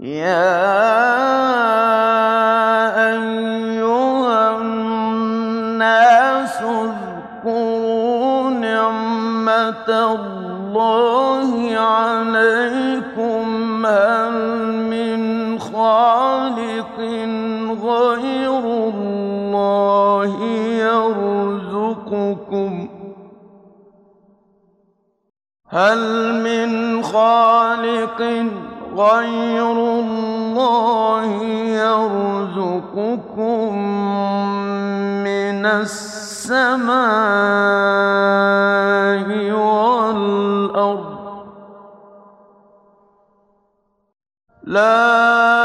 يَا أَيُّهَا النَّاسُ اذْكُرُوا نِعْمَةَ اللَّهِ عَلَيْكُمْ هَلْ مِنْ خَالِقٍ غَيْرُ اللَّهِ يَرْزُقُكُم مِّنَ السَّمَاءِ وَالْأَرْضِ ۚ لَا